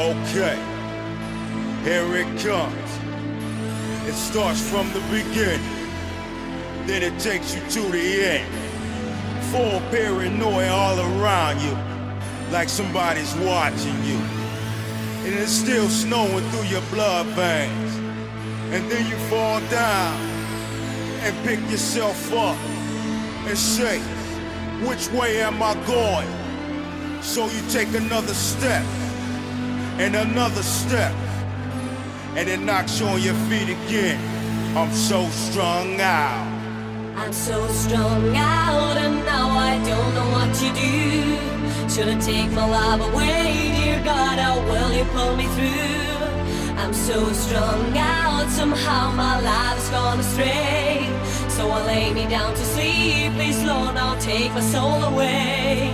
Okay, here it comes. It starts from the beginning, then it takes you to the end. Full paranoia all around you, like somebody's watching you. And it's still snowing through your blood veins. And then you fall down and pick yourself up and say, which way am I going? So you take another step and another step, and it knocks you on your feet again. I'm so strung out. I'm so strung out, and now I don't know what to do. Should I take my life away? Dear God, how will you pull me through? I'm so strung out, somehow my life's gone astray. So I lay me down to sleep. Please, Lord, now take my soul away.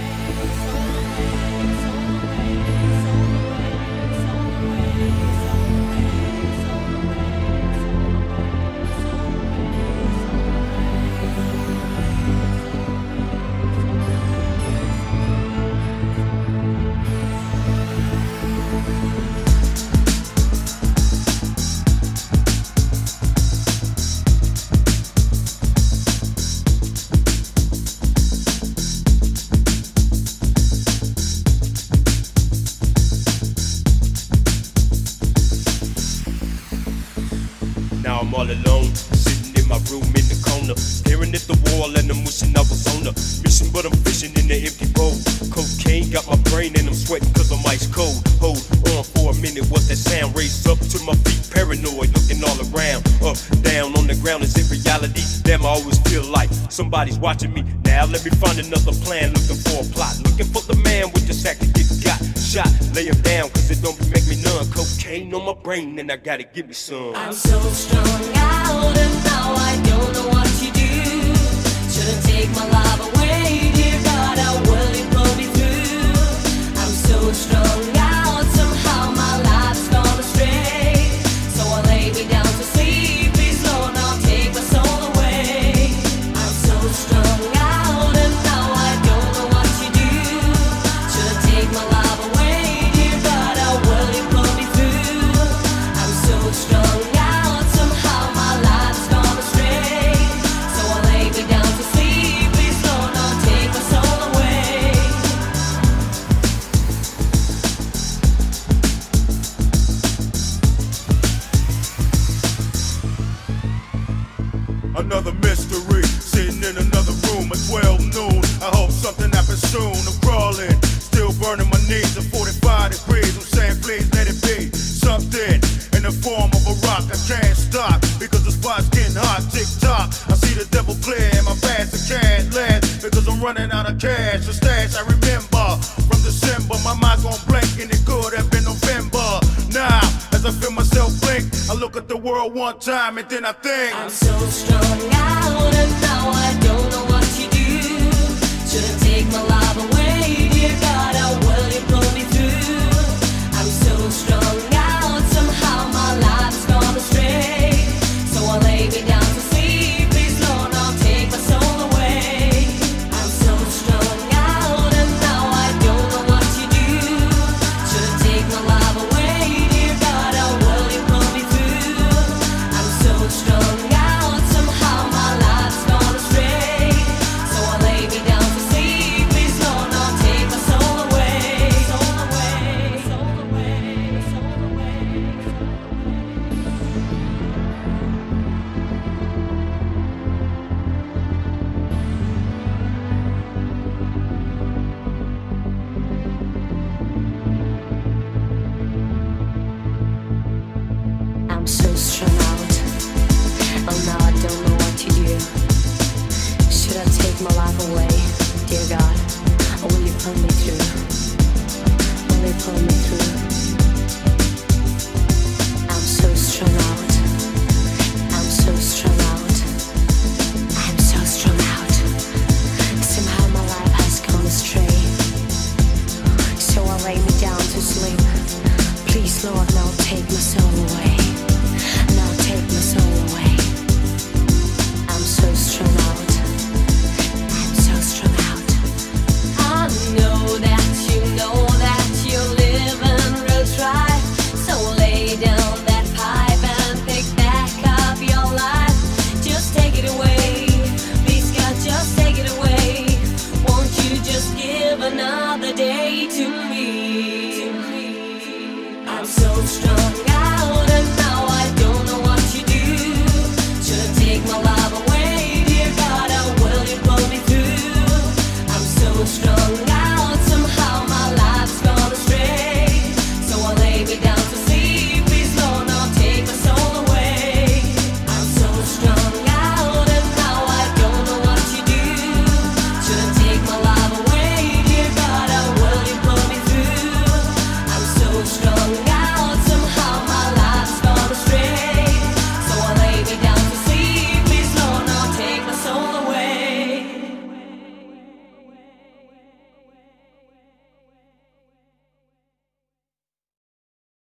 Now I'm all alone, sitting in my room in the corner, staring at the wall and I'm wishing I was on a mission, but I'm fishing in the empty bowl. Cocaine got my brain and I'm sweating cause I'm ice cold. Hold on for a minute, what's that sound? Raised up to my feet, paranoid, looking all around. Up, down, on the ground, is it reality? Damn, I always feel like somebody's watching me. Now let me find another plan, looking for a plot, looking for the man with the sack to get got. Shot, lay him down cause it don't make me numb. Cocaine on my brain and I gotta give me some. I'm so strung out, and now I don't know what to do. Should I take my life away? Dear God, how will you pull me through? I'm so strung out, somehow my life's gone astray. So I lay me down to sleep. Please, Lord, now take my soul away. I'm so strung out, and now I don't know what to do. Should I take my life away? Dear God, how will you pull me through? I'm so strung out, somehow my life's gone astray. So I lay me down to sleep. Please, Lord, now take my soul away. Another mystery, sitting in another room at 12 noon. I hope something happens soon. I'm crawling, still burning my knees at 45 degrees. I'm saying please let it be something in the form of a rock. I can't stop because the spot's getting hot. Tick tock, I see the devil clear in my past. I can't last because I'm running out of cash. The stash I remember from December. My mind's gon' blank and it could have been November. Now, as I feel myself blink, I look at the world one time and then I think I'm so strung out, and now I don't know what to do. Should I take my life away? Dear God, how will you pull me through? I'm so strung out, somehow my life's gone astray. So I lay me down to sleep. Please, Lord, now take my soul away. I'm so strung out, and now I don't know what to do. Should I take my life away? Dear God, how will you pull me through? I'm so strung out, somehow my life's gone astray. So I lay me down to sleep. Please, Lord, now take my soul away. Soul away, soul away, soul away. I'm so strung out. Oh, now I don't know what to do. Should I take my life away? Dear God, or will you pull me